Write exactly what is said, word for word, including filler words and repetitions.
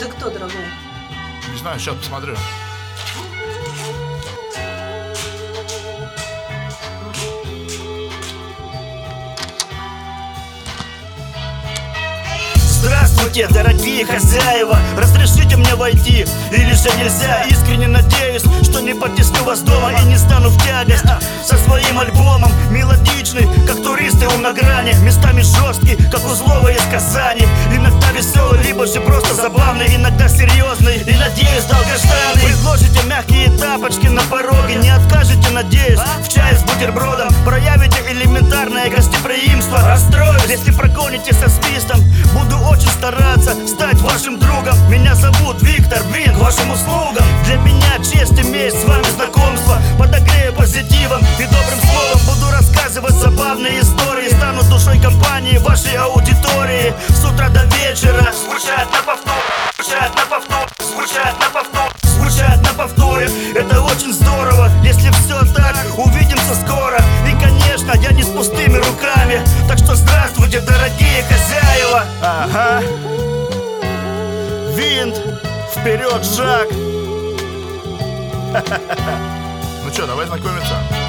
Это кто, дорогой? Не знаю, сейчас посмотрю. Здравствуйте, дорогие хозяева, разрешите мне войти, или же нельзя? Искренне надеюсь, что не потесню вас дома и не стану в тягость со своим альбомом. Мелодичный, как туристы у на грани, местами жесткий, как у злого из Казани. Иногда веселый, либо же просто забавный, иногда серьезный и, надеюсь, долгожданный. Предложите мягкие тапочки на пороге, не откажете, надеюсь, в чае с бутербродом. Проявите элементарное гостеприимство. Расстроюсь, если прогоните со свистом. Буду очень стараться стать вашим другом. Меня зовут Виктор Вин, к вашим услугам. Для меня честь иметь с вами знакомство. Подогрею позитивом и добрым словом. Буду рассказывать забавные истории. Стану душой компании вашей аудитории. С утра до вечера звучат на повтор, звучат на повтор, звучат на повтор, звучат на повторе. Это очень здорово, если все так. Увидимся скоро. И, конечно, я не с пустыми руками. Так что здравствуйте, дорогие хозяева. Ага. Винт, вперед, Жак. Ну что, давай знакомиться.